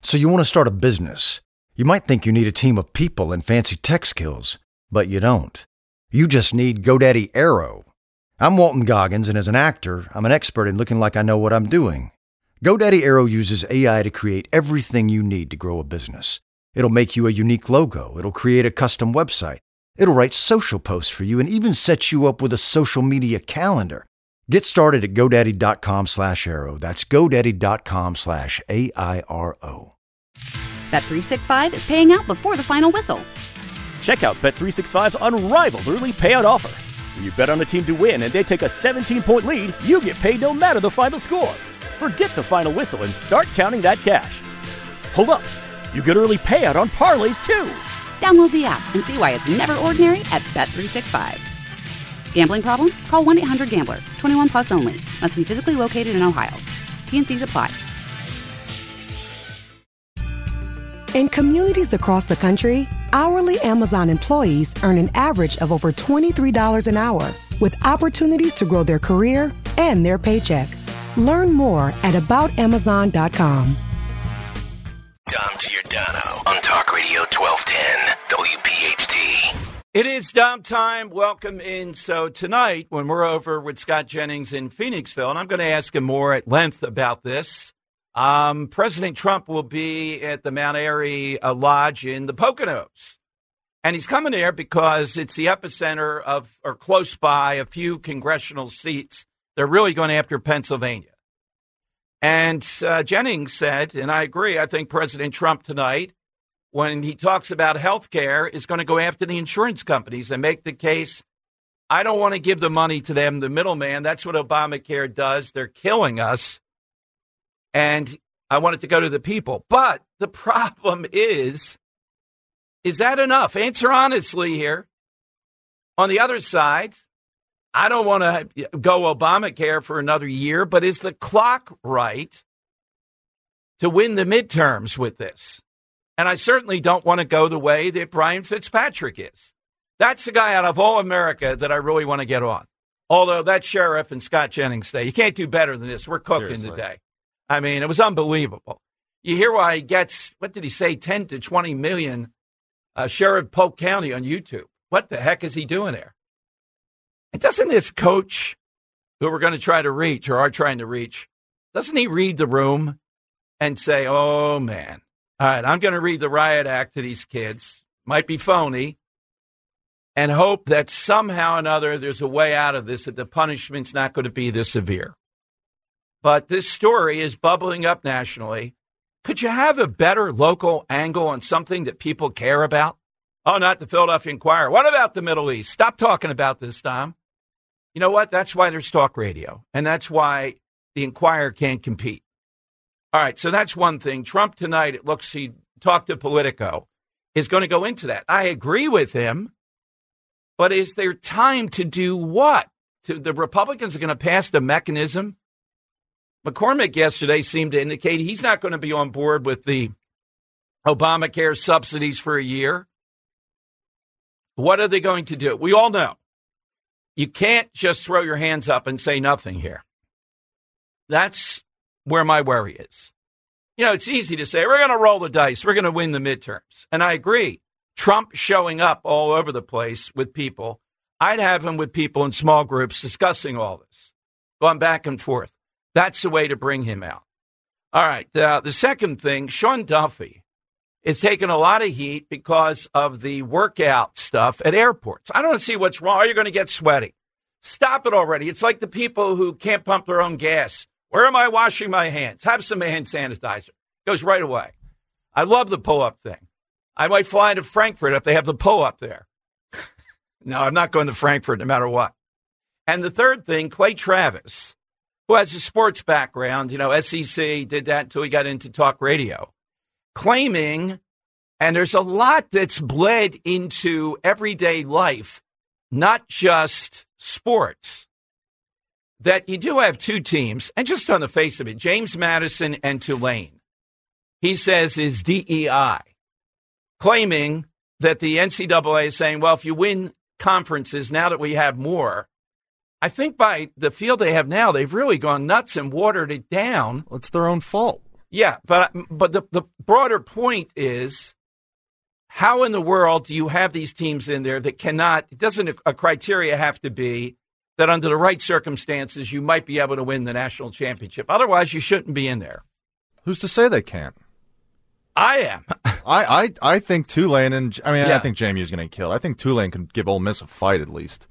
So you want to start a business. You might think you need a team of people and fancy tech skills, but you don't. You just need GoDaddy Aero. I'm Walton Goggins, and as an actor, I'm an expert in looking like I know what I'm doing. GoDaddy Aero uses AI to create everything you need to grow a business. It'll make you a unique logo. It'll create a custom website. It'll write social posts for you and even set you up with a social media calendar. Get started at GoDaddy.com/Aero. That's GoDaddy.com/AIRO. Bet365 is paying out before the final whistle. Check out Bet365's unrivaled early payout offer. When you bet on a team to win and they take a 17-point lead, you get paid no matter the final score. Forget the final whistle and start counting that cash. Hold up. You get early payout on parlays, too. Download the app and see why it's never ordinary at Bet365. Gambling problem? Call 1-800-GAMBLER. 21 plus only. Must be physically located in Ohio. T&Cs apply. In communities across the country, hourly Amazon employees earn an average of over $23 an hour, with opportunities to grow their career and their paycheck. Learn more at aboutamazon.com. Dom Giordano on Talk Radio 1210 WPHT. It is Dom time. Welcome in. So tonight, when we're over with Scott Jennings in Phoenixville, and I'm going to ask him more at length about this, President Trump will be at the Mount Airy Lodge in the Poconos. And he's coming there because it's the epicenter of, or close by, a few congressional seats. They're really going after Pennsylvania. And Jennings said, and I agree, I think President Trump tonight, when he talks about health care, is going to go after the insurance companies and make the case, I don't want to give the money to them, the middleman. That's what Obamacare does. They're killing us. And I want it to go to the people. But the problem is that enough? Answer honestly here. On the other side, I don't want to go Obamacare for another year, but is the clock right to win the midterms with this? And I certainly don't want to go the way that Brian Fitzpatrick is. That's the guy out of all America that I really want to get on. Although that sheriff and Scott Jennings say, you can't do better than this. We're cooking today. I mean, it was unbelievable. You hear why he gets, what did he say, 10 to 20 million Sheriff Polk County on YouTube. What the heck is he doing there? And doesn't this coach, who we're going to try to reach or are trying to reach, doesn't he read the room and say, oh, man, all right, I'm going to read the riot act to these kids, might be phony, and hope that somehow or another there's a way out of this, that the punishment's not going to be this severe. But this story is bubbling up nationally. Could you have a better local angle on something that people care about? Oh, not the Philadelphia Inquirer. What about the Middle East? Stop talking about this, Tom. You know what? That's why there's talk radio, and that's why the Inquirer can't compete. All right, so that's one thing. Trump tonight, it looks he talked to Politico, is going to go into that. I agree with him, but is there time to do what? The Republicans are going to pass the mechanism. McCormick yesterday seemed to indicate he's not going to be on board with the Obamacare subsidies for a year. What are they going to do? We all know. You can't just throw your hands up and say nothing here. That's where my worry is. You know, it's easy to say, we're going to roll the dice. We're going to win the midterms. And I agree. Trump showing up all over the place with people. I'd have him with people in small groups discussing all this, going back and forth. That's the way to bring him out. All right. The second thing, Sean Duffy is taking a lot of heat because of the workout stuff at airports. I don't see what's wrong. You're going to get sweaty. Stop it already. It's like the people who can't pump their own gas. Where am I washing my hands? Have some hand sanitizer. Goes right away. I love the pull-up thing. I might fly to Frankfurt if they have the pull-up there. No, I'm not going to Frankfurt no matter what. And the third thing, Clay Travis, who has a sports background, you know, SEC, did that until he got into talk radio, claiming, and there's a lot that's bled into everyday life, not just sports, that you do have two teams, and just on the face of it, James Madison and Tulane, he says is DEI, claiming that the NCAA is saying, well, if you win conferences, now that we have more, I think by the field they have now, they've really gone nuts and watered it down. Well, it's their own fault. Yeah, but the broader point is, how in the world do you have these teams in there that cannot? Doesn't a criteria have to be that under the right circumstances you might be able to win the national championship? Otherwise, you shouldn't be in there. Who's to say they can't? I am. I think Tulane I think JMU's going to get killed. I think Tulane can give Ole Miss a fight at least.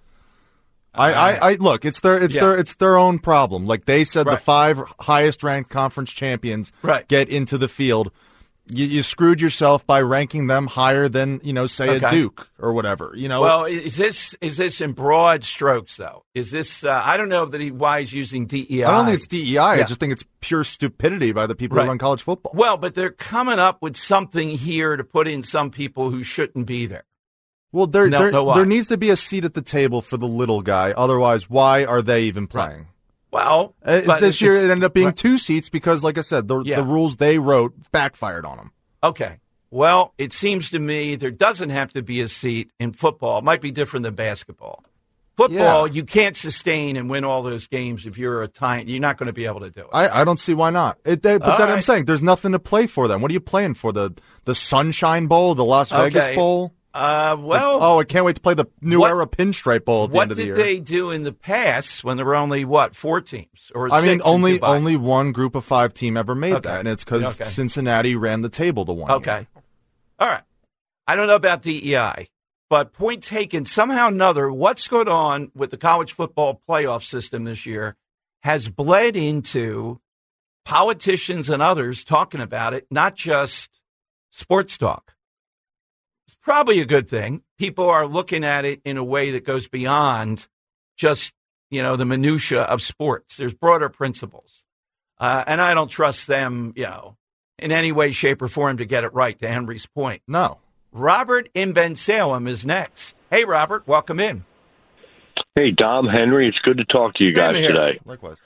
I look, it's their own problem. Like they said, the 5 highest ranked conference champions get into the field. You screwed yourself by ranking them higher than, say a Duke or whatever, Well, is this in broad strokes, though? Is this, I don't know why he's using DEI. I don't think it's DEI. I just think it's pure stupidity by the people who run college football. Well, but they're coming up with something here to put in some people who shouldn't be there. Well, there needs to be a seat at the table for the little guy. Otherwise, why are they even playing? Right. Well, this year it ended up being 2 seats because, like I said, the rules they wrote backfired on them. Okay. Well, it seems to me there doesn't have to be a seat in football. It might be different than basketball. Football, you can't sustain and win all those games if you're you're not going to be able to do it. I don't see why not. I'm saying there's nothing to play for them. What are you playing for? The Sunshine Bowl, the Las Vegas Bowl? I can't wait to play the New Era Pinstripe Bowl at the end of the year. What did they do in the past when there were only, 4 teams? Or only one group of 5 team ever made that, and it's because Cincinnati ran the table the one year. Okay. All right. I don't know about DEI, but point taken, somehow or another, what's going on with the college football playoff system this year has bled into politicians and others talking about it, not just sports talk. It's probably a good thing. People are looking at it in a way that goes beyond just, the minutia of sports. There's broader principles. And I don't trust them, in any way, shape, or form to get it right, to Henry's point. No. Robert in Bensalem is next. Hey, Robert, welcome in. Hey, Dom, Henry, it's good to talk to you guys today. Likewise.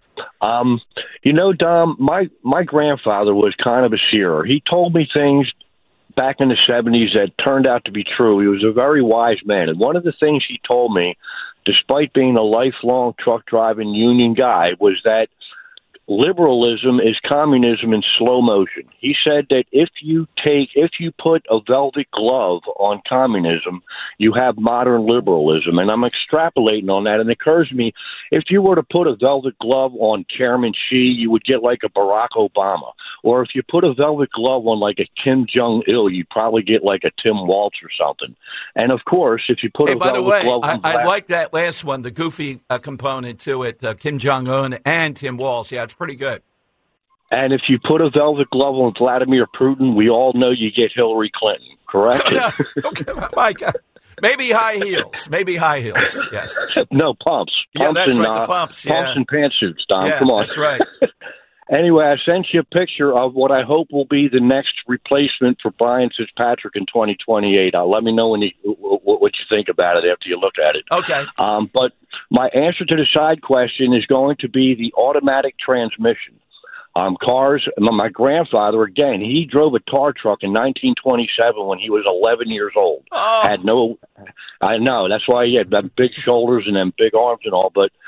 Dom, my grandfather was kind of a seer. He told me things back in the 70s that turned out to be true. He was a very wise man. And one of the things he told me, despite being a lifelong truck driving union guy, was that liberalism is communism in slow motion. He said that if you put a velvet glove on communism, you have modern liberalism. And I'm extrapolating on that. And it occurs to me, if you were to put a velvet glove on Chairman Xi, you would get like a Barack Obama. Or if you put a velvet glove on like a Kim Jong-il, you'd probably get like a Tim Walz or something. And of course, if you put by the way, I like that last one, the goofy component to it, Kim Jong-un and Tim Walz. Yeah, it's pretty good. And if you put a velvet glove on Vladimir Putin, we all know you get Hillary Clinton, correct? Okay, my God. Maybe high heels. Yes. No, pumps. Yeah, that's right, the pumps. Yeah. Pumps and pantsuits, Dom. Yeah, come on. That's right. Anyway, I sent you a picture of what I hope will be the next replacement for Brian Fitzpatrick in 2028. Let me know what you think about it after you look at it. Okay. But my answer to the side question is going to be the automatic transmission. Cars, my grandfather, again, he drove a tar truck in 1927 when he was 11 years old. Oh. I know, that's why he had big shoulders and then big arms and all, but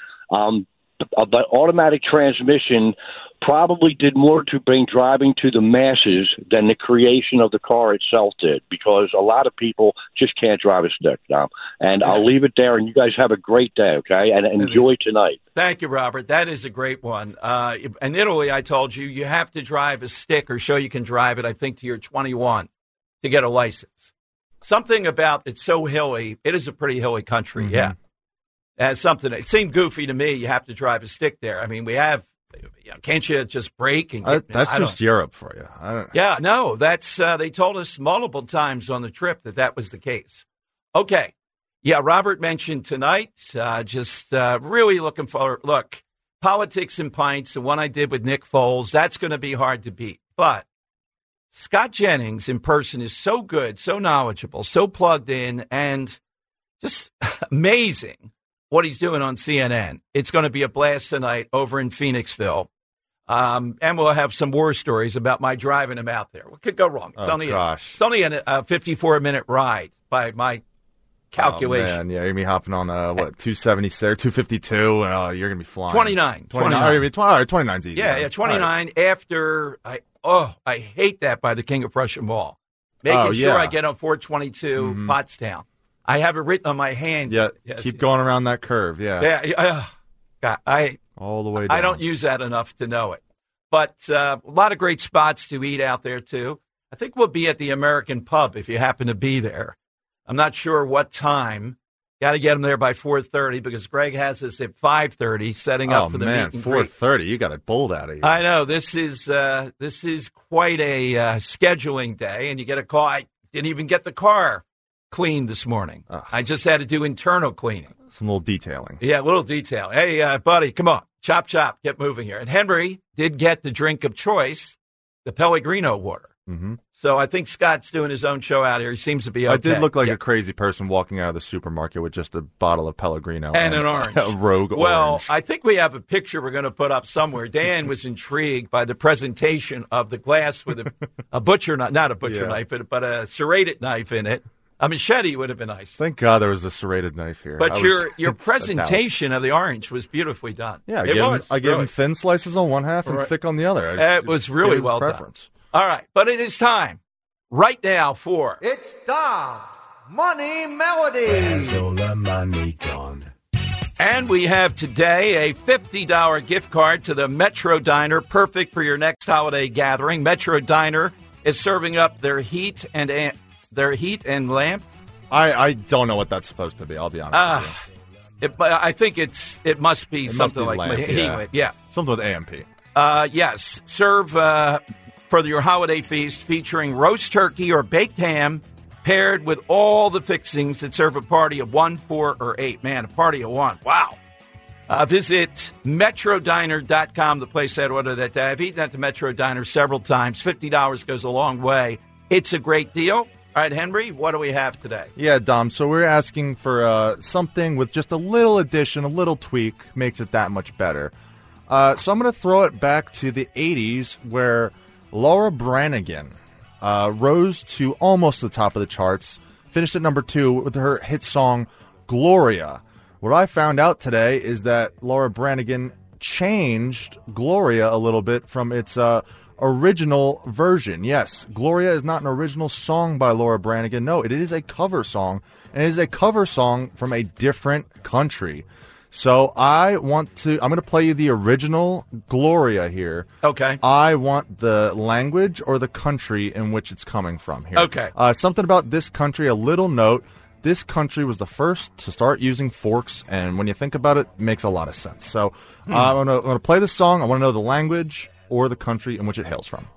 automatic transmission probably did more to bring driving to the masses than the creation of the car itself did, because a lot of people just can't drive a stick now. And I'll leave it there, and you guys have a great day, okay? And enjoy tonight. Thank you, Robert. That is a great one. In Italy, I told you have to drive a stick or show you can drive it, I think, till you're 21 to get a license. Something about it's so hilly. It is a pretty hilly country, yeah. Something. It seemed goofy to me. You have to drive a stick there. I mean, we have. Can't you just brake? And that's just Europe for you. I don't know. Yeah, no. That's they told us multiple times on the trip that was the case. Okay. Yeah, Robert mentioned tonight. Just really looking forward. Look, Politics and Pints, the one I did with Nick Foles. That's going to be hard to beat. But Scott Jennings in person is so good, so knowledgeable, so plugged in, and just amazing. What he's doing on CNN. It's going to be a blast tonight over in Phoenixville. And we'll have some war stories about my driving him out there. What could go wrong? It's only a 54-minute ride by my calculation. Oh, man. Yeah, you're going to be hopping on, 276, 252. You're going to be flying. 29. 29. 29's easy. Yeah, 29 right. After I hate that by the King of Prussia Mall. Making sure I get on 422 Pottstown. I have it written on my hand. Yeah, keep going around that curve, Yeah, God, all the way down. I don't use that enough to know it. But a lot of great spots to eat out there, too. I think we'll be at the American Pub if you happen to be there. I'm not sure what time. Got to get them there by 4:30 because Greg has us at 5:30 setting up for the meet and greet. 4:30, you got it bowled out of here. I know. This is quite a scheduling day, and you get a call. I didn't even get the car cleaned this morning. I just had to do internal cleaning. Some little detailing. Yeah, a little detail. Hey, buddy, come on. Chop, chop. Get moving here. And Henry did get the drink of choice, the Pellegrino water. Mm-hmm. So I think Scott's doing his own show out here. He seems to be okay. I did look like a crazy person walking out of the supermarket with just a bottle of Pellegrino. And an orange. A rogue orange. Well, I think we have a picture we're going to put up somewhere. Dan was intrigued by the presentation of the glass with a butcher knife, not a butcher knife, but a serrated knife in it. A machete would have been nice. Thank God there was a serrated knife here. But your presentation of the orange was beautifully done. Yeah, I gave him thin slices on one half and thick on the other. It was really well done. All right, but it is time right now for... It's Dom's Money Melodies. Money gone. And we have today a $50 gift card to the Metro Diner, perfect for your next holiday gathering. Metro Diner is serving up their heat and lamp. I don't know what that's supposed to be. I'll be honest with you. I think it must be something like lamp, heat. Yeah, something with AMP. Yes, serve for your holiday feast featuring roast turkey or baked ham paired with all the fixings that serve a party of 1, 4, or 8. Man, a party of 1. Wow. Visit MetroDiner.com to place that order that day. I've eaten at the Metro Diner several times. $50 goes a long way. It's a great deal. All right, Henry, what do we have today? Yeah, Dom, so we're asking for something with just a little addition, a little tweak, makes it that much better. So I'm going to throw it back to the 80s where Laura Branigan rose to almost the top of the charts, finished at number 2 with her hit song, Gloria. What I found out today is that Laura Branigan changed Gloria a little bit from its original version. Yes, Gloria is not an original song by Laura Branigan. No, it is a cover song, and it is a cover song from a different country. So I'm going to play you the original Gloria here. Okay. I want the language or the country in which it's coming from here. Okay. Something about this country, a little note. This country was the first to start using forks, and when you think about it, it makes a lot of sense. So I'm going to play this song. I want to know the language or the country in which it hails from.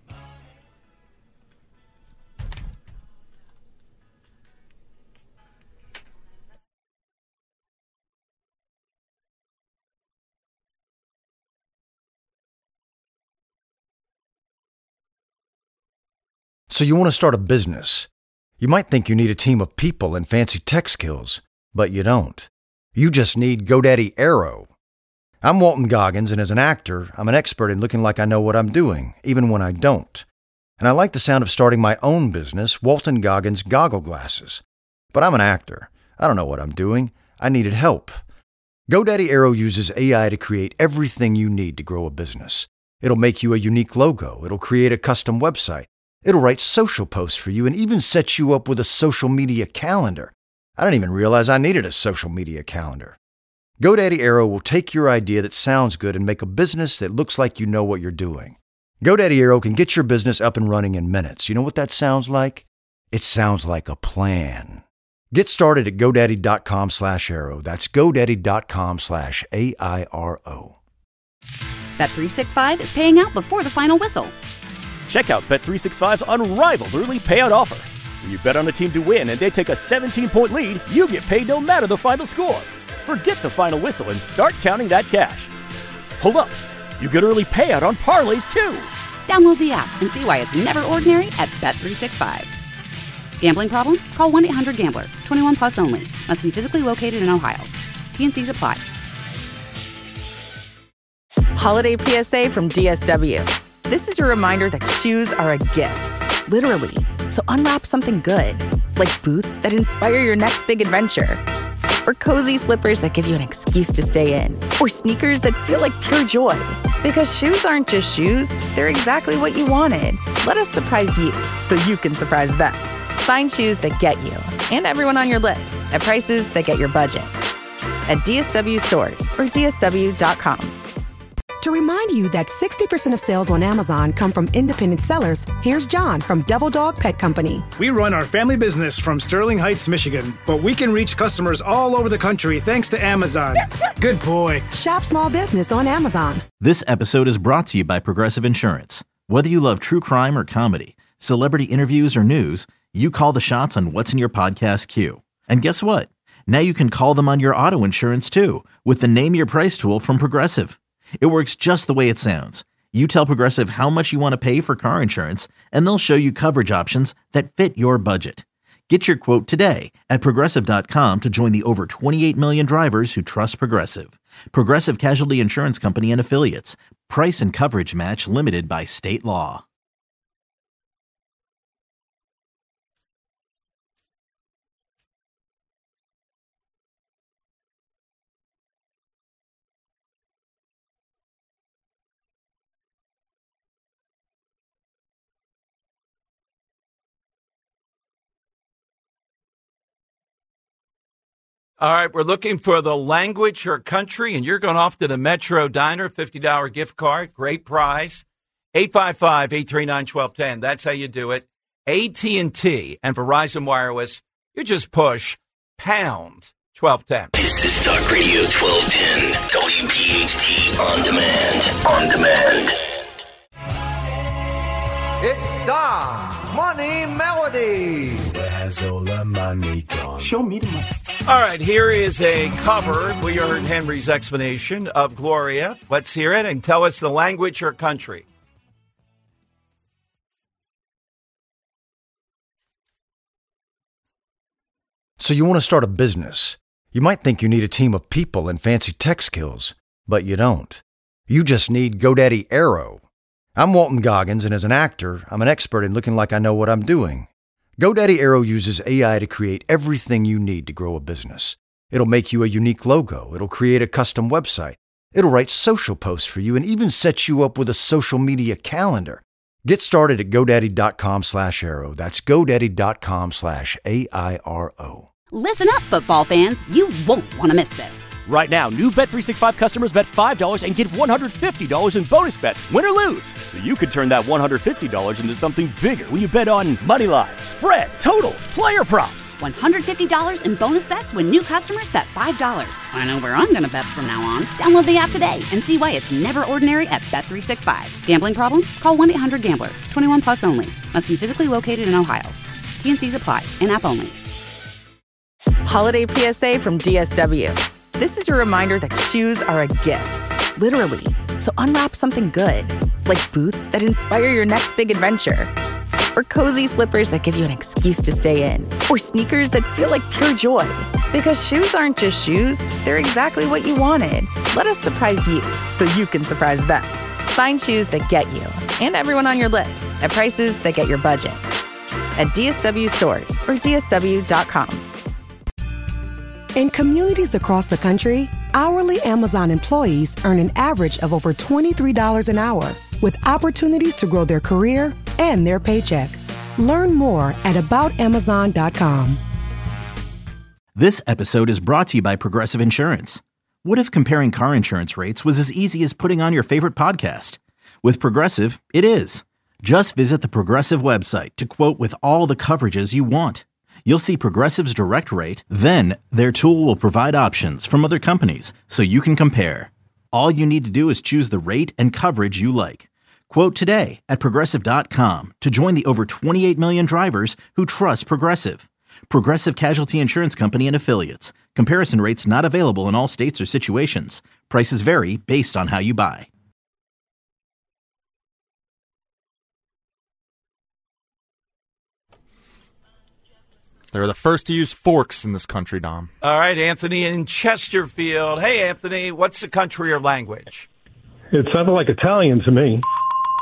So you want to start a business. You might think you need a team of people and fancy tech skills, but you don't. You just need GoDaddy Aero. I'm Walton Goggins, and as an actor, I'm an expert in looking like I know what I'm doing, even when I don't. And I like the sound of starting my own business, Walton Goggins Goggle Glasses. But I'm an actor. I don't know what I'm doing. I needed help. GoDaddy Aero uses AI to create everything you need to grow a business. It'll make you a unique logo. It'll create a custom website. It'll write social posts for you and even set you up with a social media calendar. I didn't even realize I needed a social media calendar. GoDaddy Aero will take your idea that sounds good and make a business that looks like you know what you're doing. GoDaddy Aero can get your business up and running in minutes. You know what that sounds like? It sounds like a plan. Get started at GoDaddy.com/Aero. That's GoDaddy.com/AIRO. Bet365 is paying out before the final whistle. Check out Bet365's unrivaled early payout offer. When you bet on a team to win and they take a 17-point lead, you get paid no matter the final score. Forget the final whistle and start counting that cash. Hold up. You get early payout on parlays, too. Download the app and see why it's never ordinary at Bet365. Gambling problem? Call 1-800-GAMBLER. 21 plus only. Must be physically located in Ohio. T&Cs apply. Holiday PSA from DSW. This is your reminder that shoes are a gift, literally. So unwrap something good, like boots that inspire your next big adventure, or cozy slippers that give you an excuse to stay in, or sneakers that feel like pure joy. Because shoes aren't just shoes, they're exactly what you wanted. Let us surprise you so you can surprise them. Find shoes that get you and everyone on your list at prices that get your budget. At DSW stores or DSW.com. To remind you that 60% of sales on Amazon come from independent sellers, here's John from Devil Dog Pet Company. We run our family business from Sterling Heights, Michigan, but we can reach customers all over the country thanks to Amazon. Good boy. Shop small business on Amazon. This episode is brought to you by Progressive Insurance. Whether you love true crime or comedy, celebrity interviews or news, you call the shots on what's in your podcast queue. And guess what? Now you can call them on your auto insurance too with the Name Your Price tool from Progressive. It works just the way it sounds. You tell Progressive how much you want to pay for car insurance, and they'll show you coverage options that fit your budget. Get your quote today at Progressive.com to join the over 28 million drivers who trust Progressive. Progressive Casualty Insurance Company and Affiliates. Price and coverage match limited by state law. All right, we're looking for the language or country, and you're going off to the Metro Diner, $50 gift card, great prize, 855-839-1210. That's how you do it. AT&T and Verizon Wireless, you just push pound 1210. This is Talk Radio 1210, WPHT On Demand. On Demand. It's Dom Money Melody. Where's all the money gone? Show me the money. All right, here is a cover. We heard Henry's explanation of Gloria. Let's hear it and tell us the language or country. So you want to start a business. You might think you need a team of people and fancy tech skills, but you don't. You just need GoDaddy Aero. I'm Walton Goggins, and as an actor, I'm an expert in looking like I know what I'm doing. GoDaddy Aero uses AI to create everything you need to grow a business. It'll make you a unique logo. It'll create a custom website. It'll write social posts for you and even set you up with a social media calendar. Get started at GoDaddy.com/Aero. That's GoDaddy.com/AIRO. Listen up, football fans. You won't want to miss this. Right now, new Bet365 customers bet $5 and get $150 in bonus bets, win or lose. So you could turn that $150 into something bigger when you bet on money line, spread, totals, player props. $150 in bonus bets when new customers bet $5. I know where I'm going to bet from now on. Download the app today and see why it's never ordinary at Bet365. Gambling problem? Call 1-800-GAMBLER. 21 plus only. Must be physically located in Ohio. T&Cs apply. In-app only. Holiday PSA from DSW. This is your reminder that shoes are a gift, literally. So unwrap something good, like boots that inspire your next big adventure, or cozy slippers that give you an excuse to stay in, or sneakers that feel like pure joy. Because shoes aren't just shoes, they're exactly what you wanted. Let us surprise you so you can surprise them. Find shoes that get you and everyone on your list at prices that get your budget. At DSW stores or DSW.com. In communities across the country, hourly Amazon employees earn an average of over $23 an hour, with opportunities to grow their career and their paycheck. Learn more at aboutamazon.com. This episode is brought to you by Progressive Insurance. What if comparing car insurance rates was as easy as putting on your favorite podcast? With Progressive, it is. Just visit the Progressive website to quote with all the coverages you want. You'll see Progressive's direct rate, then their tool will provide options from other companies so you can compare. All you need to do is choose the rate and coverage you like. Quote today at Progressive.com to join the over 28 million drivers who trust Progressive. Progressive Casualty Insurance Company and Affiliates. Comparison rates not available in all states or situations. Prices vary based on how you buy. They're the first to use forks in this country, Dom. All right, Anthony in Chesterfield. Hey, Anthony, what's the country or language? It sounded like Italian to me.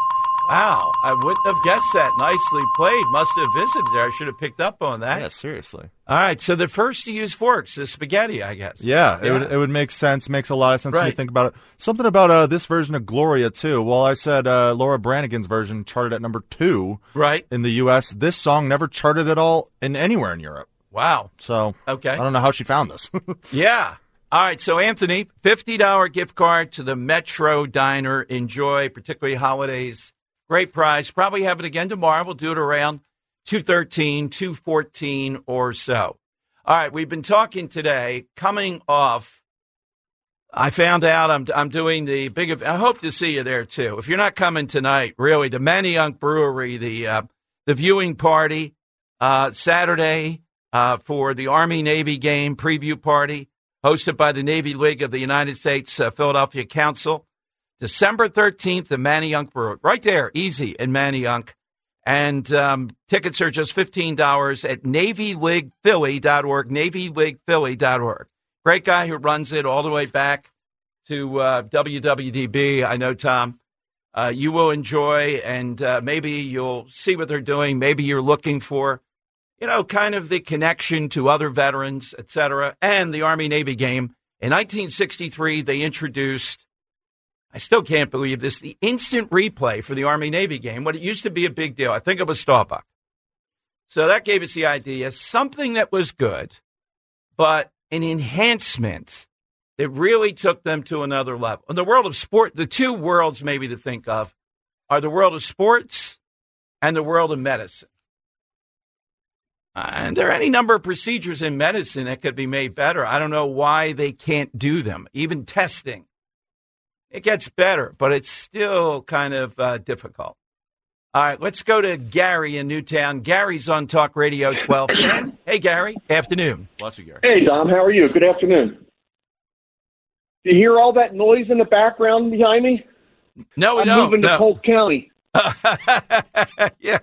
Wow, I wouldn't have guessed that. Nicely played. Must have visited there. I should have picked up on that. Yeah, seriously. All right, so the first to use forks is spaghetti, I guess. Yeah, it would make sense. Makes a lot of sense when you think about it. Something about this version of Gloria, too. Well, I said Laura Branigan's version charted at number 2 in the U.S. This song never charted at all anywhere in Europe. Wow. So I don't know how she found this. Yeah. All right, so Anthony, $50 gift card to the Metro Diner. Enjoy, particularly holidays. Great prize. Probably have it again tomorrow. We'll do it around 2:13, 2:14 or so. All right, we've been talking today, coming off. I found out I'm doing the big event. I hope to see you there, too. If you're not coming tonight, really, the Manayunk Brewery, the viewing party Saturday for the Army-Navy game preview party, hosted by the Navy League of the United States Philadelphia Council. December 13th, the Manayunk Brewery. Right there, easy in Manayunk. And tickets are just $15 at NavyLeaguePhilly.org, NavyLeaguePhilly.org. Great guy who runs it all the way back to WWDB. I know, Tom, you will enjoy, and maybe you'll see what they're doing. Maybe you're looking for, kind of the connection to other veterans, et cetera, and the Army-Navy game. In 1963, they introduced, I still can't believe this, the instant replay for the Army-Navy game, when it used to be a big deal. I think it was Starbuck. So that gave us the idea, something that was good, but an enhancement that really took them to another level. In the world of sport, the two worlds maybe to think of are the world of sports and the world of medicine. And there are any number of procedures in medicine that could be made better. I don't know why they can't do them. Even testing. It gets better, but it's still kind of difficult. All right, let's go to Gary in Newtown. Gary's on Talk Radio 1210. Hey, Gary. Afternoon. Bless you, Gary. Hey, Dom. How are you? Good afternoon. Do you hear all that noise in the background behind me? No, we I'm don't. moving to Polk County. Yeah.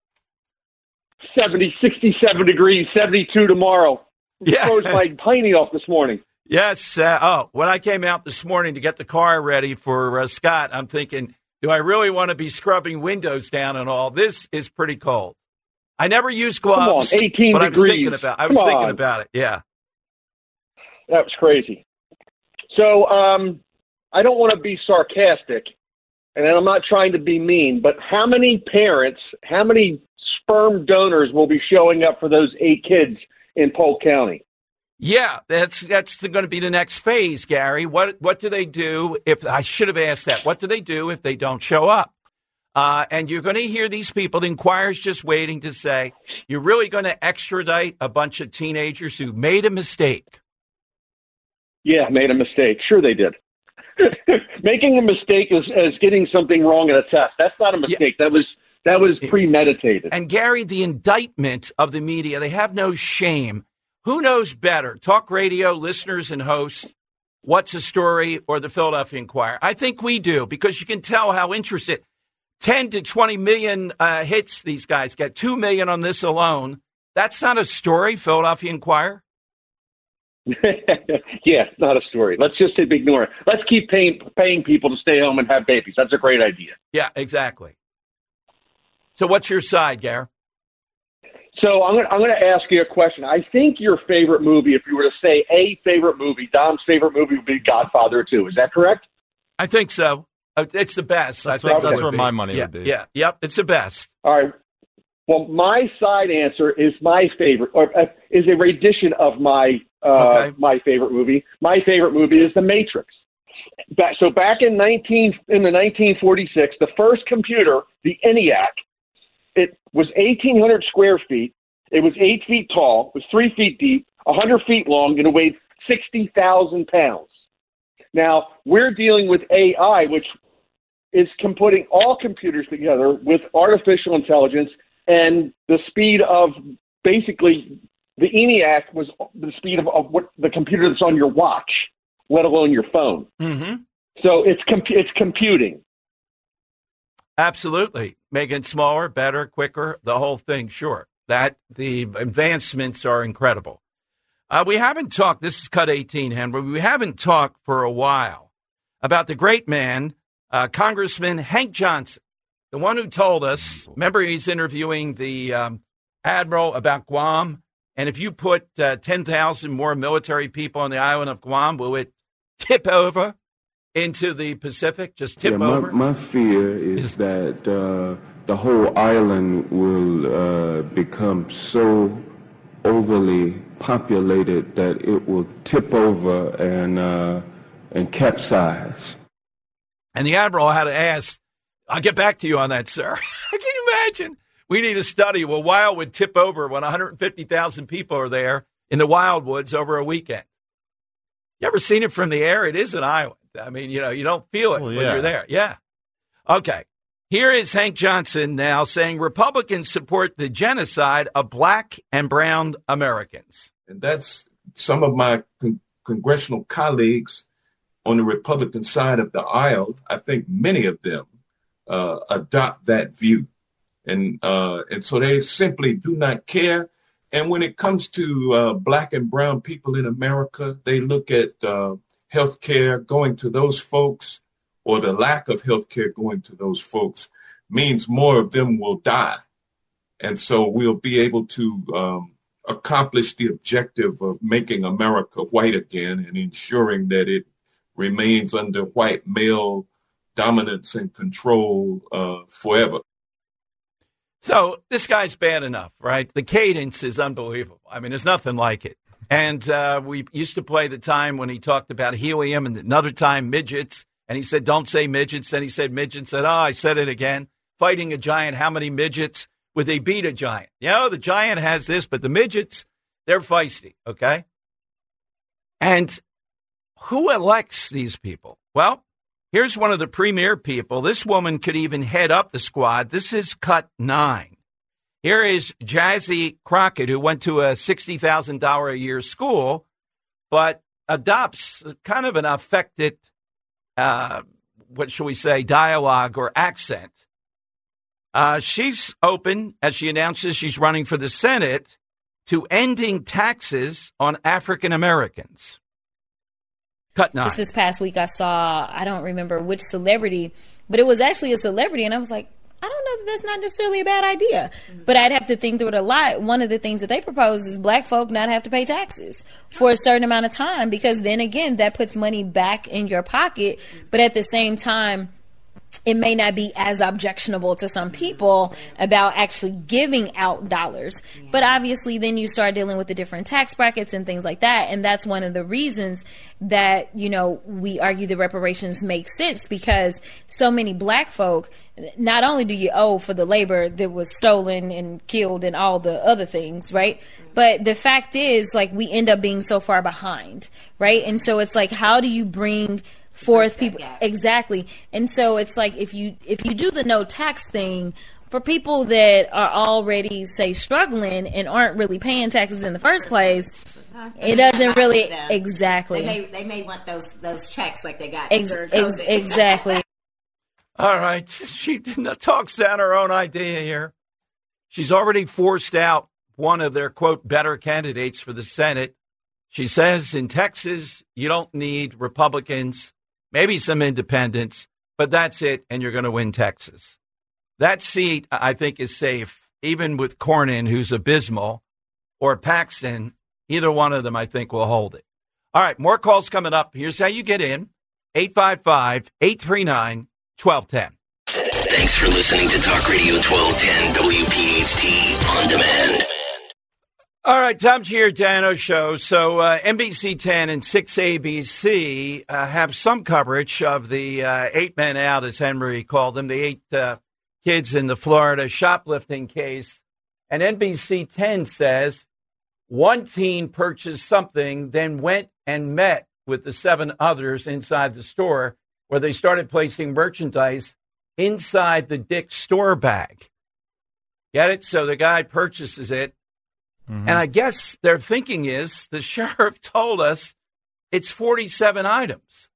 70, 67 degrees, 72 tomorrow. Yeah. I froze my piney off this morning. Yes. When I came out this morning to get the car ready for Scott, I'm thinking, do I really want to be scrubbing windows down and all? This is pretty cold. I never use gloves. Come on, 18 but degrees. I was thinking about it. Yeah. That was crazy. So I don't want to be sarcastic, and I'm not trying to be mean, but how many parents, how many sperm donors will be showing up for those 8 kids in Polk County? Yeah, that's going to be the next phase, Gary. What do they do if – I should have asked that. What do they do if they don't show up? And you're going to hear these people, the Inquirer's just waiting to say, you're really going to extradite a bunch of teenagers who made a mistake. Yeah, made a mistake. Sure they did. Making a mistake is getting something wrong in a test. That's not a mistake. Yeah. That was premeditated. And, Gary, the indictment of the media, they have no shame. Who knows better, talk radio listeners and hosts, What's a Story or the Philadelphia Inquirer? I think we do, because you can tell how interested. 10 to 20 million hits these guys get, 2 million on this alone. That's not a story, Philadelphia Inquirer? Yeah, it's not a story. Let's just ignore it. Let's keep paying people to stay home and have babies. That's a great idea. Yeah, exactly. So what's your side, Gare? So I'm going to ask you a question. I think your favorite movie, if you were to say a favorite movie, Dom's favorite movie would be Godfather 2. Is that correct? I think so. It's the best. That's where my money would be. Yeah, yep, it's the best. All right. Well, my side answer is my favorite, or is a rendition of my my favorite movie. My favorite movie is The Matrix. So back in the 1946, the first computer, the ENIAC, it was 1,800 square feet. It was 8 feet tall. It was 3 feet deep, 100 feet long, and it weighed 60,000 pounds. Now, we're dealing with AI, which is putting all computers together with artificial intelligence, and the speed of basically the ENIAC was the speed of what the computer that's on your watch, let alone your phone. Mm-hmm. So it's computing. Absolutely. Making it smaller, better, quicker, the whole thing, sure. The advancements are incredible. We haven't talked, this is Cut 18, Henry, we haven't talked for a while about the great man, Congressman Hank Johnson. the one who told us, remember he's interviewing the admiral about Guam, and if you put 10,000 more military people on the island of Guam, will it tip over into the Pacific? Just tip over? My fear is that the whole island will become so overly populated that it will tip over and capsize. And the admiral had to ask, I'll get back to you on that, sir. Can you imagine? We need a study. Well, why would tip over when 150,000 people are there in the wildwoods over a weekend? You ever seen it from the air? It is an island. I mean, you don't feel it when you're there. Yeah. Okay. Here is Hank Johnson now saying Republicans support the genocide of black and brown Americans. And that's some of my congressional colleagues on the Republican side of the aisle. I think many of them adopt that view. And so they simply do not care. And when it comes to black and brown people in America, they look at health care going to those folks, or the lack of health care going to those folks, means more of them will die. And so we'll be able to accomplish the objective of making America white again and ensuring that it remains under white male dominance and control forever. So this guy's bad enough, right? The cadence is unbelievable. I mean, there's nothing like it. And we used to play the time when he talked about helium, and another time midgets. And he said, don't say midgets. Then he said midgets. Said, I said it again. Fighting a giant. How many midgets would they beat a giant? The giant has this, but the midgets, they're feisty, okay? And who elects these people? Well, here's one of the premier people. This woman could even head up the squad. This is cut 9. Here is Jazzy Crockett, who went to a $60,000 a year school, but adopts kind of an affected, what shall we say, dialogue or accent. She's open, as she announces she's running for the Senate, to ending taxes on African Americans. Cut 9. Just this past week, I saw, I don't remember which celebrity, but it was actually a celebrity, and I was like, I don't know that that's not necessarily a bad idea. But I'd have to think through it a lot. One of the things that they propose is black folk not have to pay taxes for a certain amount of time, because then again, that puts money back in your pocket. But at the same time, it may not be as objectionable to some people about actually giving out dollars. But obviously then you start dealing with the different tax brackets and things like that. And that's one of the reasons that, we argue the reparations make sense, because so many black folk, not only do you owe for the labor that was stolen and killed and all the other things, right? But the fact is, we end up being so far behind, right? And so it's how do you bring forth people? Exactly. And so it's if you do the no tax thing for people that are already, say, struggling and aren't really paying taxes in the first place, it doesn't really exactly. They may want those checks like they got exactly. All right, she talks down her own idea here. She's already forced out one of their, quote, better candidates for the Senate. She says in Texas, you don't need Republicans, maybe some independents, but that's it, and you're going to win Texas. That seat, I think, is safe, even with Cornyn, who's abysmal, or Paxton. Either one of them, I think, will hold it. All right, more calls coming up. Here's how you get in. 855-839-1210. Thanks for listening to Talk Radio 1210 WPHT On Demand. All right, Tom Giordano Show. So NBC 10 and 6ABC have some coverage of the 8 men out, as Henry called them, the 8 kids in the Florida shoplifting case. And NBC 10 says one teen purchased something, then went and met with the 7 others inside the store, where they started placing merchandise inside the Dick's store bag. Get it? So the guy purchases it. Mm-hmm. And I guess their thinking is, the sheriff told us it's 47 items.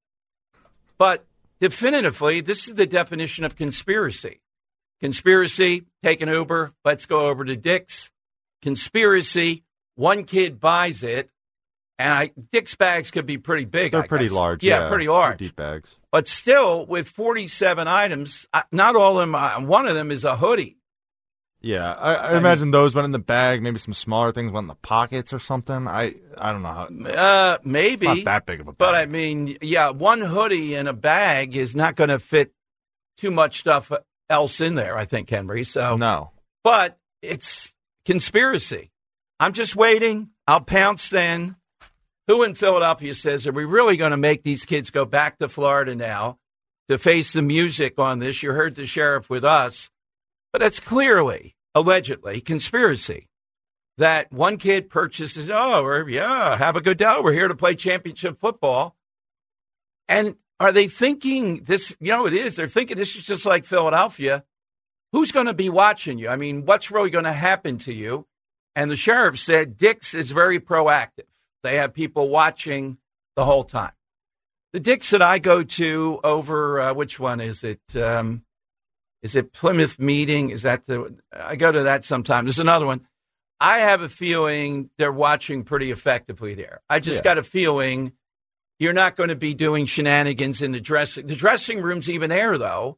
But definitively, this is the definition of conspiracy. Conspiracy, take an Uber, let's go over to Dick's. Conspiracy, one kid buys it. And Dick's bags could be pretty big. They're pretty large. Yeah, pretty large. Deep bags. But still, with 47 items, not all of them, one of them is a hoodie. Yeah, I imagine those went in the bag. Maybe some smaller things went in the pockets or something. I don't know how. Maybe. It's not that big of a bag. But, I mean, yeah, one hoodie in a bag is not going to fit too much stuff else in there, I think, Henry. So no. But it's conspiracy. I'm just waiting. I'll pounce then. Who in Philadelphia says, are we really going to make these kids go back to Florida now to face the music on this? You heard the sheriff with us. But it's clearly, allegedly, conspiracy that one kid purchases, have a good day. We're here to play championship football. And are they thinking this, it is. They're thinking this is just like Philadelphia. Who's going to be watching you? I mean, what's really going to happen to you? And the sheriff said Dick's is very proactive. They have people watching the whole time. The Dick's that I go to over, which one is it? Is it Plymouth Meeting? I go to that sometime. There's another one. I have a feeling they're watching pretty effectively there. I just got a feeling you're not going to be doing shenanigans in the dressing. The dressing room's even there, though.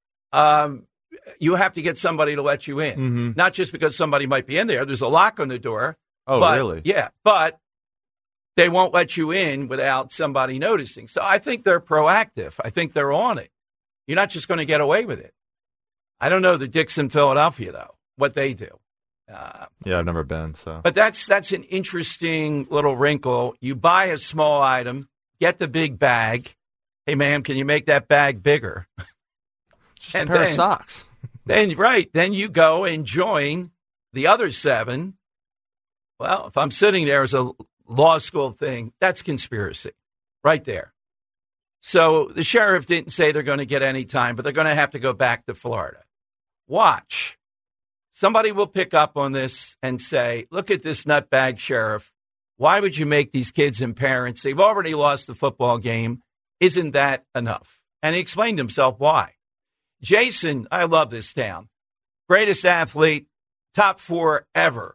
You have to get somebody to let you in. Mm-hmm. Not just because somebody might be in there. There's a lock on the door. Oh, really? Yeah, but they won't let you in without somebody noticing. So I think they're proactive. I think they're on it. You're not just going to get away with it. I don't know the Dick's in Philadelphia, though, what they do. I've never been. So, but that's an interesting little wrinkle. You buy a small item, get the big bag. Hey, ma'am, can you make that bag bigger? Just a pair of socks. Then you go and join the other 7. Well, if I'm sitting there as a law school thing, that's conspiracy right there. So the sheriff didn't say they're going to get any time, but they're going to have to go back to Florida. Watch. Somebody will pick up on this and say, look at this nutbag sheriff. Why would you make these kids and parents? They've already lost the football game. Isn't that enough? And he explained himself why. Jason, I love this town. Greatest athlete, top 4 ever.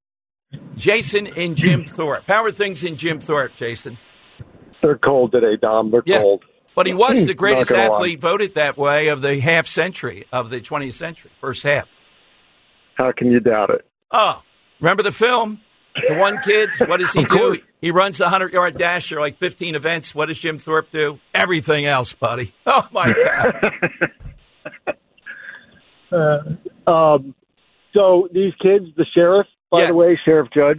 Jason in Jim Thorpe. How are things in Jim Thorpe, Jason? They're cold today, Dom. They're cold. But he was the greatest athlete voted that way of the half century, of the 20th century, first half. How can you doubt it? Oh, remember the film? The one kid, what does he do? He runs the 100-yard dash or like 15 events. What does Jim Thorpe do? Everything else, buddy. Oh, my God. So these kids, the sheriff, by the way, Sheriff Judge,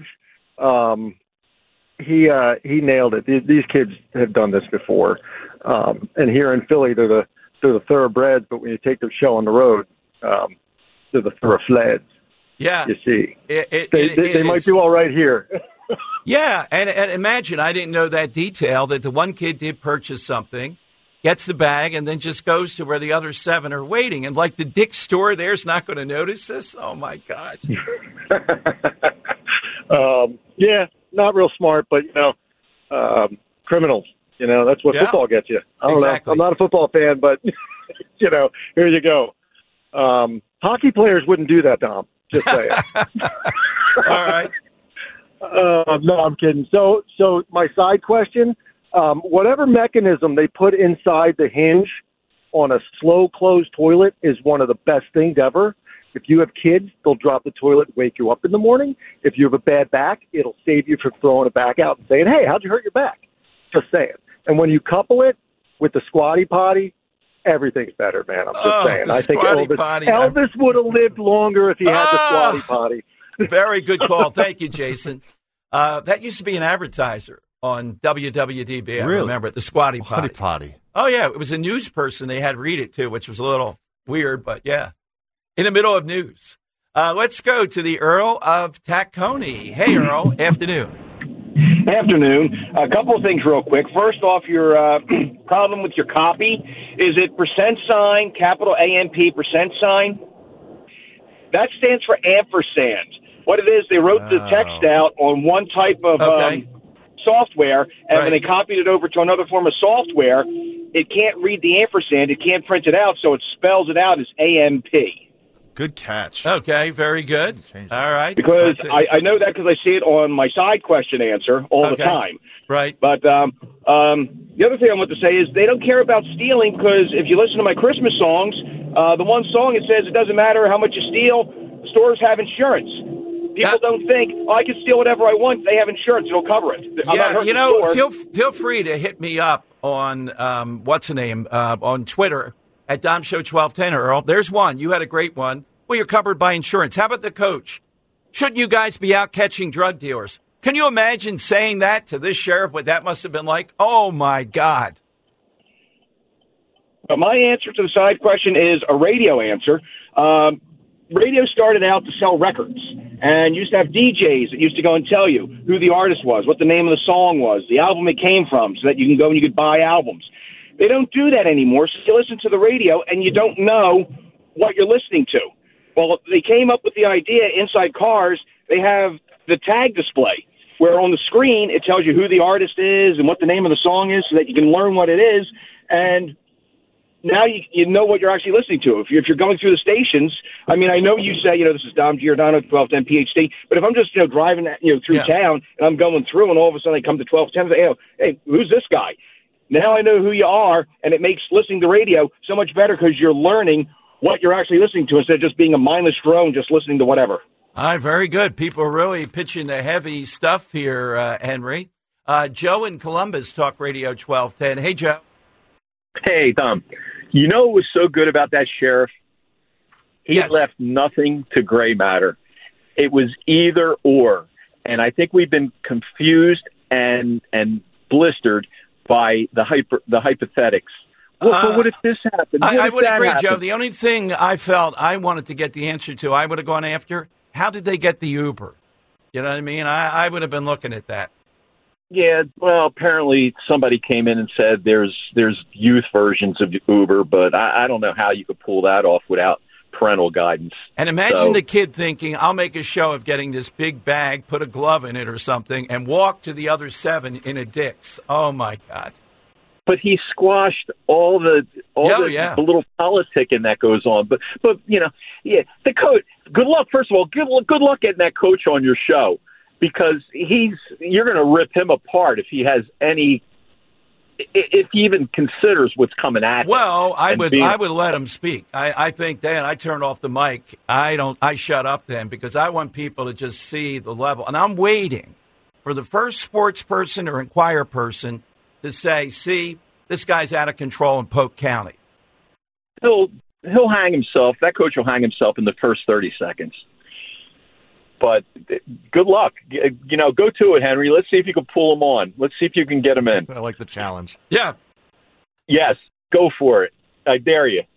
he nailed it. These kids have done this before. And here in Philly, they're the thoroughbreds, but when you take their show on the road, they're the thoroughfleds. Yeah. You see. They might do all right here. Yeah, and imagine, I didn't know that detail, that the one kid did purchase something, gets the bag, and then just goes to where the other 7 are waiting. And like the Dick's store there's not going to notice this? Oh, my God. Yeah, not real smart, but, criminals. That's what football gets you. I don't know. I'm not a football fan, but, here you go. Hockey players wouldn't do that, Dom. Just saying. All right. No, I'm kidding. So my side question, whatever mechanism they put inside the hinge on a slow closed toilet is one of the best things ever. If you have kids, they'll drop the toilet and wake you up in the morning. If you have a bad back, it'll save you from throwing it back out and saying, hey, how'd you hurt your back? Just saying. And when you couple it with the squatty potty, everything's better, man. I'm just saying. I think Elvis would have lived longer if he had the squatty potty. Very good call. Thank you, Jason. That used to be an advertiser on WWDB. I remember it, the squatty potty. Oh, yeah. It was a news person. They had read it, too, which was a little weird, but yeah. In the middle of news. Let's go to the Earl of Tacony. Hey, Earl. Afternoon. Afternoon. A couple of things real quick. First off, your problem with your copy. Is it %, capital AMP, %? That stands for ampersand. What it is, they wrote the text out on one type of software, and when they copied it over to another form of software, it can't read the ampersand. It can't print it out, so it spells it out as AMP. Good catch. Okay, very good. All right. Because I know that because I see it on my side question answer all the time. Right. But The other thing I want to say is they don't care about stealing because if you listen to my Christmas songs, the one song, it says it doesn't matter how much you steal, stores have insurance. People don't think, I can steal whatever I want. They have insurance. It'll cover it. Feel free to hit me up on, on Twitter at Dom Show 1210, Earl. There's one. You had a great one. Well, you're covered by insurance. How about the coach? Shouldn't you guys be out catching drug dealers? Can you imagine saying that to this sheriff, what that must have been like? Oh, my God. But my answer to the side question is a radio answer. Radio started out to sell records, and used to have DJs that used to go and tell you who the artist was, what the name of the song was, the album it came from, so that you can go and you could buy albums. They don't do that anymore, so you listen to the radio, and you don't know what you're listening to. Well, they came up with the idea inside cars, they have the tag display, where on the screen it tells you who the artist is and what the name of the song is so that you can learn what it is. And now you know what you're actually listening to. If you're going through the stations, I mean, I know you say, this is Dom Giordano, 1210 PhD, but if I'm just, driving, through town and I'm going through and all of a sudden I come to 1210, I say, hey, who's this guy? Now I know who you are, and it makes listening to radio so much better because you're learning what you're actually listening to instead of just being a mindless drone just listening to whatever. All right, very good. People are really pitching the heavy stuff here, Henry. Joe in Columbus, Talk Radio 1210. Hey, Joe. Hey, Tom. You know what was so good about that sheriff? He left nothing to gray matter. It was either or. And I think we've been confused and blistered by the hypothetics. Well, what if this happened? I would agree, Joe. The only thing I felt I wanted to get the answer to, I would have gone after, how did they get the Uber? You know what I mean? I would have been looking at that. Yeah, well, apparently somebody came in and said there's youth versions of Uber, but I don't know how you could pull that off without parental guidance. And imagine the kid thinking, I'll make a show of getting this big bag, put a glove in it or something, and walk to the other 7 in a Dick's. Oh, my God. But he squashed all the little politicking that goes on. But the coach. Good luck. First of all, good luck getting that coach on your show because you're going to rip him apart if he has any. If he even considers what's coming at him. Well, I would let him speak. I think then I turn off the mic. I shut up then because I want people to just see the level. And I'm waiting for the first sports person or Inquirer person to say, see, this guy's out of control in Polk County. He'll hang himself. That coach will hang himself in the first 30 seconds. But good luck. Go to it, Henry. Let's see if you can pull him on. Let's see if you can get him in. I like the challenge. Yeah. Yes, go for it. I dare you.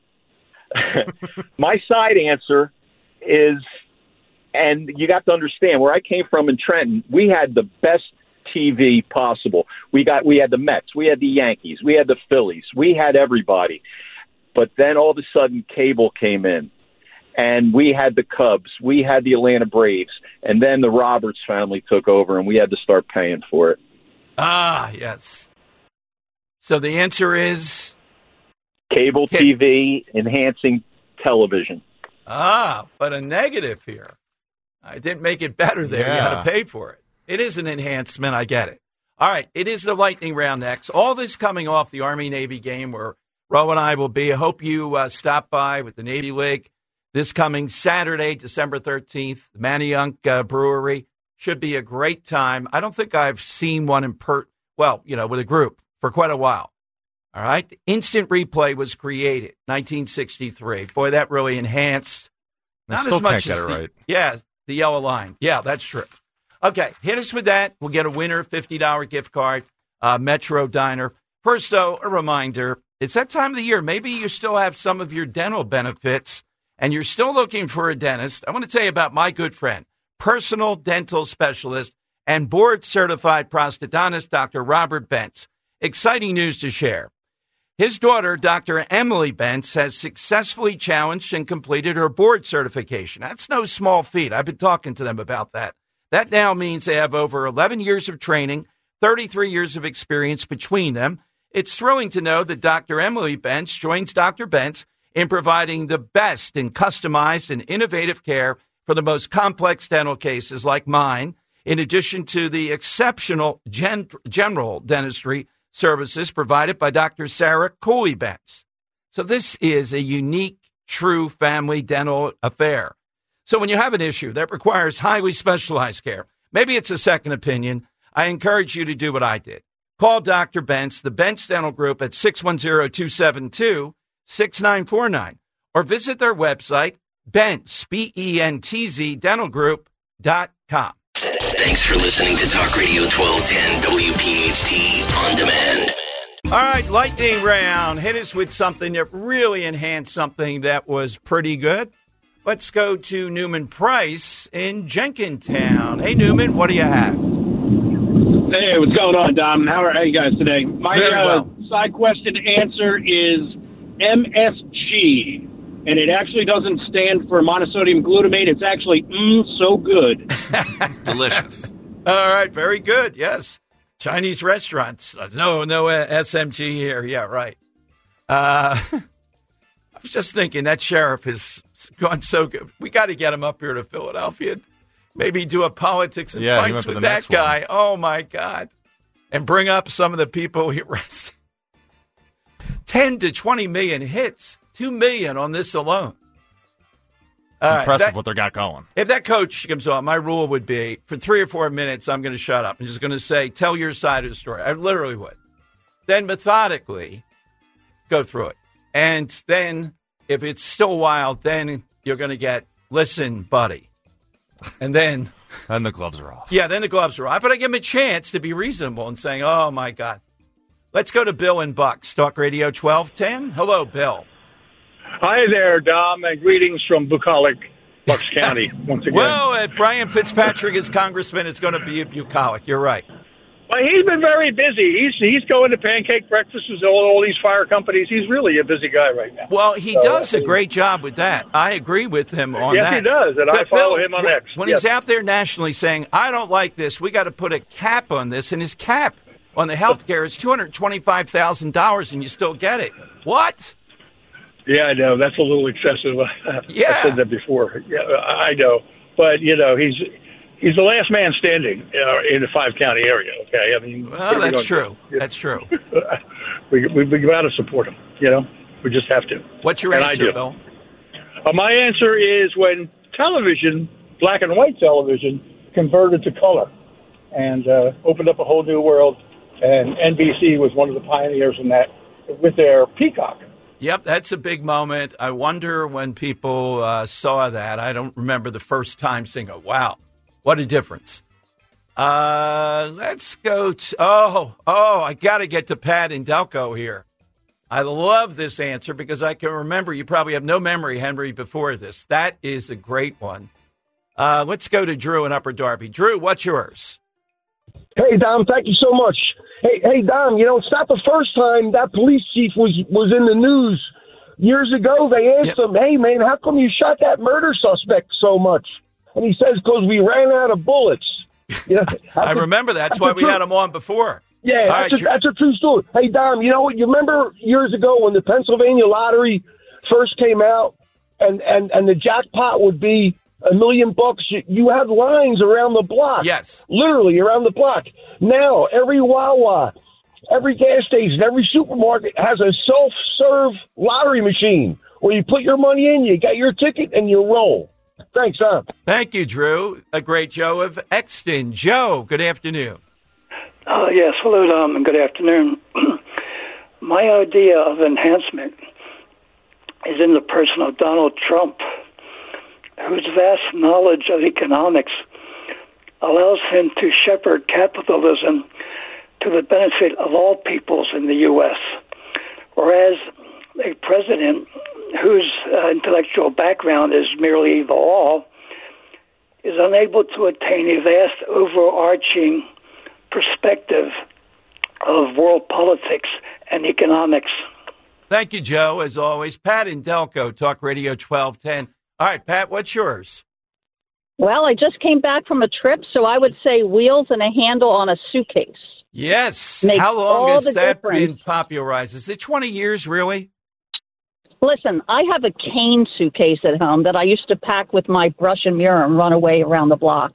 My side answer is, and you got to understand, where I came from in Trenton, we had the best TV possible. We had the Mets, we had the Yankees, we had the Phillies, we had everybody. But then all of a sudden cable came in and we had the Cubs, we had the Atlanta Braves, and then the Roberts family took over and we had to start paying for it. Ah, yes. So the answer is cable TV enhancing television. But a negative here. I didn't make it better there. Yeah. You got to pay for it. It is an enhancement. I get it. All right. It is the lightning round next. All this coming off the Army-Navy game where Ro and I will be. I hope you stop by with the Navy League this coming Saturday, December 13th. The Manayunk Brewery. Should be a great time. I don't think I've seen one with a group for quite a while. All right. The instant replay was created 1963. Boy, that really enhanced. Not as much as the yellow line. Yeah, that's true. Okay, hit us with that. We'll get a winner, $50 gift card, Metro Diner. First, though, a reminder, it's that time of the year. Maybe you still have some of your dental benefits, and you're still looking for a dentist. I want to tell you about my good friend, personal dental specialist and board-certified prosthodontist, Dr. Robert Bentz. Exciting news to share. His daughter, Dr. Emily Bentz, has successfully challenged and completed her board certification. That's no small feat. I've been talking to them about that. That now means they have over 11 years of training, 33 years of experience between them. It's thrilling to know that Dr. Emily Bentz joins Dr. Bentz in providing the best in customized and innovative care for the most complex dental cases like mine, in addition to the exceptional general dentistry services provided by Dr. Sarah Cooley Betts. So this is a unique, true family dental affair. So when you have an issue that requires highly specialized care, maybe it's a second opinion, I encourage you to do what I did. Call Dr. Bentz, the Bentz Dental Group at 610-272-6949 or visit their website, Bentz, B-E-N-T-Z, dentalgroup.com. Thanks for listening to Talk Radio 1210 WPHT On Demand. All right, lightning round. Hit us with something that really enhanced something that was pretty good. Let's go to Newman Price in Jenkintown. Hey, Newman, what do you have? Hey, what's going on, Dom? How are you guys today? My side question answer is MSG, and it actually doesn't stand for monosodium glutamate. It's actually so good. Delicious. All right, very good. Yes, Chinese restaurants. No SMG here. Yeah, right. I was just thinking that sheriff has gone so good. We got to get him up here to Philadelphia. Maybe do a politics and fights with that guy. Oh, my God. And bring up some of the people he arrested. 10 to 20 million hits. 2 million on this alone. It's impressive what they got going. If that coach comes on, my rule would be for 3 or 4 minutes, I'm going to shut up. I'm just going to say, tell your side of the story. I literally would. Then methodically go through it. And then if it's still wild, then you're going to get, listen, buddy. And then the gloves are off. Yeah, then the gloves are off. But I give him a chance to be reasonable and saying, oh, my God. Let's go to Bill in Bucks, Talk Radio 1210. Hello, Bill. Hi there, Dom, and greetings from Bucolic, Bucks County, once again. Well, if Brian Fitzpatrick is congressman, it's going to be Bucolic. You're right. Well, he's been very busy. He's going to pancake breakfasts with all these fire companies. He's really a busy guy right now. Well, he does a great job with that. I agree with him on that. Yes, he does, and I follow him on X. When he's out there nationally saying, I don't like this, we got to put a cap on this, and his cap on the health care is $225,000, and you still get it. What? Yeah, I know. That's a little excessive. Yeah. I said that before. Yeah, I know. But, he's the last man standing in the 5-county area, okay? I mean, that's true. That's true. we got to support him, We just have to. What's your answer, Bill? My answer is when television, black and white television, converted to color and opened up a whole new world, and NBC was one of the pioneers in that with their Peacock. Yep, that's a big moment. I wonder when people saw that. I don't remember the first time saying, oh, wow. What a difference. Let's go to, I got to get to Pat in Delco here. I love this answer because I can remember, you probably have no memory, Henry, before this. That is a great one. Let's go to Drew in Upper Darby. Drew, what's yours? Hey, Dom, thank you so much. Hey, Dom, it's not the first time that police chief was in the news. Years ago, they asked him, hey, man, how come you shot that murder suspect so much? And he says, because we ran out of bullets. I remember that. That's why we had him on before. Yeah, that's a true story. Hey, Dom, you know what? You remember years ago when the Pennsylvania lottery first came out and the jackpot would be $1 million? You had lines around the block. Yes. Literally around the block. Now, every Wawa, every gas station, every supermarket has a self-serve lottery machine where you put your money in, you get your ticket, and you roll. Thanks, Tom. Thank you, Drew. A great Joe of Exton. Joe, good afternoon. Yes, hello, Tom, and good afternoon. My idea of enhancement is in the person of Donald Trump, whose vast knowledge of economics allows him to shepherd capitalism to the benefit of all peoples in the U.S., whereas a president whose intellectual background is merely the law is unable to attain a vast overarching perspective of world politics and economics. Thank you, Joe, as always. Pat in Delco, Talk Radio 1210. All right, Pat, what's yours? Well, I just came back from a trip, so I would say wheels and a handle on a suitcase. Yes. Makes How long has that difference. been popularized? Is it 20 years, really? Listen, I have a cane suitcase at home that I used to pack with my brush and mirror and run away around the block.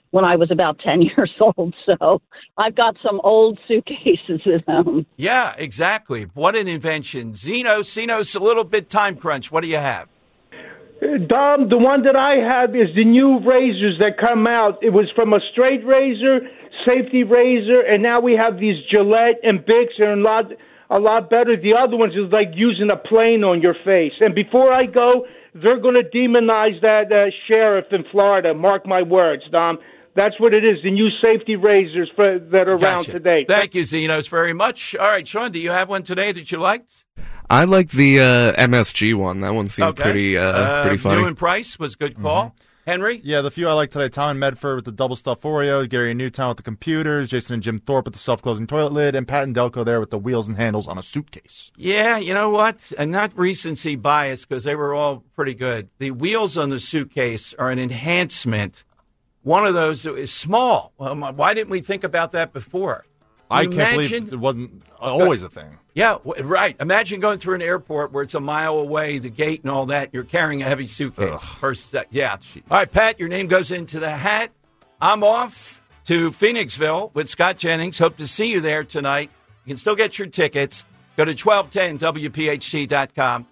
when I was about 10 years old. So I've got some old suitcases at home. Yeah, exactly. What an invention. Zenos, a little bit time crunch. What do you have? Dom, the one that I have is the new razors that come out. It was from a straight razor, safety razor, and now we have these Gillette and Bics, and a lot better. The other ones is like using a plane on your face. And before I go, they're going to demonize that sheriff in Florida. Mark my words, Dom. That's what it is, the new safety razors that are around today. Thank you, Zenos, very much. All right, Sean, do you have one today that you liked? I like the MSG one. That one seemed pretty funny. New in price was a good call. Mm-hmm. Henry? Yeah, the few I like today, Tom and Medford with the double stuffed Oreo, Gary and Newtown with the computers, Jason and Jim Thorpe with the self-closing toilet lid, and Pat and Delco there with the wheels and handles on a suitcase. Yeah, you know what? And not recency bias, because they were all pretty good. The wheels on the suitcase are an enhancement. One of those is small. Why didn't we think about that before? I can't believe it wasn't always a thing. Yeah, right. Imagine going through an airport where it's a mile away, the gate and all that. You're carrying a heavy suitcase. Yeah. Jeez. All right, Pat, your name goes into the hat. I'm off to Phoenixville with Scott Jennings. Hope to see you there tonight. You can still get your tickets. Go to 1210WPHT.com.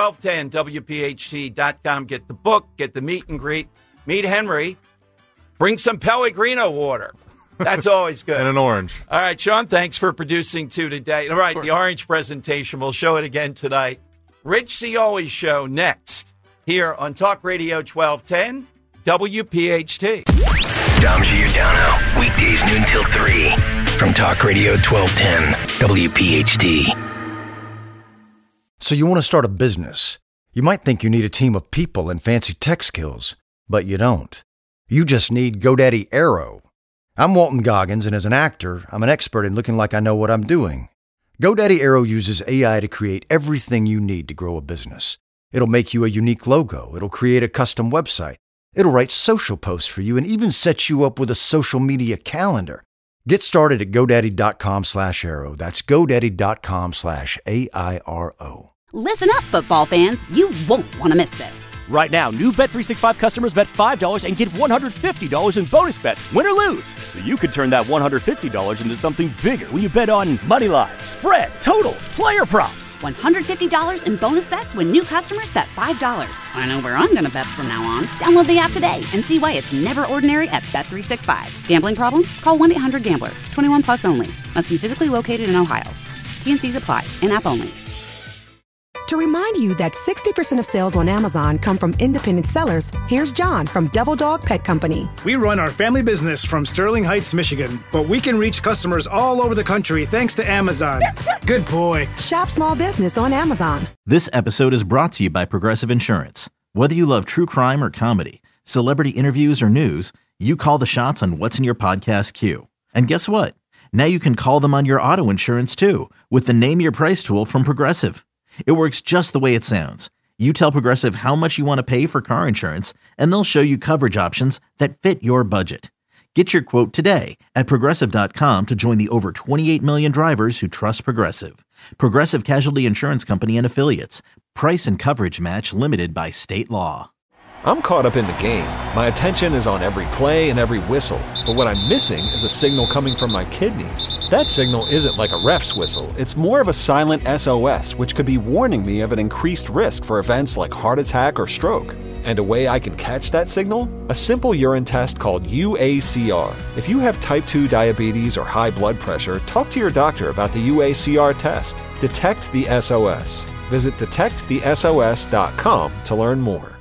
1210WPHT.com. Get the book, get the meet and greet. Meet Henry. Bring some Pellegrino water. That's always good. And an orange. All right, Sean, thanks for producing two today. All right, the orange presentation. We'll show it again tonight. Rich Cioli Show next here on Talk Radio 1210 WPHT. Dom Giordano, weekdays noon till 3 from Talk Radio 1210 WPHT. So you want to start a business. You might think you need a team of people and fancy tech skills, but you don't. You just need GoDaddy Aero. I'm Walton Goggins, and as an actor, I'm an expert in looking like I know what I'm doing. GoDaddy Aero uses AI to create everything you need to grow a business. It'll make you a unique logo. It'll create a custom website. It'll write social posts for you and even set you up with a social media calendar. Get started at GoDaddy.com/Aero. That's GoDaddy.com/AIRO. Listen up, football fans. You won't want to miss this. Right now, new Bet365 customers bet $5 and get $150 in bonus bets, win or lose. So you could turn that $150 into something bigger when you bet on money line, spread, totals, player props. $150 in bonus bets when new customers bet $5. I know where I'm going to bet from now on. Download the app today and see why it's never ordinary at Bet365. Gambling problem? Call 1-800-GAMBLER. 21 plus only. Must be physically located in Ohio. T&Cs apply. In-app only. To remind you that 60% of sales on Amazon come from independent sellers, here's John from Devil Dog Pet Company. We run our family business from Sterling Heights, Michigan, but we can reach customers all over the country thanks to Amazon. Good boy. Shop small business on Amazon. This episode is brought to you by Progressive Insurance. Whether you love true crime or comedy, celebrity interviews or news, you call the shots on what's in your podcast queue. And guess what? Now you can call them on your auto insurance too with the Name Your Price tool from Progressive. It works just the way it sounds. You tell Progressive how much you want to pay for car insurance, and they'll show you coverage options that fit your budget. Get your quote today at Progressive.com to join the over 28 million drivers who trust Progressive. Progressive Casualty Insurance Company and Affiliates. Price and coverage match limited by state law. I'm caught up in the game. My attention is on every play and every whistle. But what I'm missing is a signal coming from my kidneys. That signal isn't like a ref's whistle. It's more of a silent SOS, which could be warning me of an increased risk for events like heart attack or stroke. And a way I can catch that signal? A simple urine test called UACR. If you have type 2 diabetes or high blood pressure, talk to your doctor about the UACR test. Detect the SOS. Visit detectthesos.com to learn more.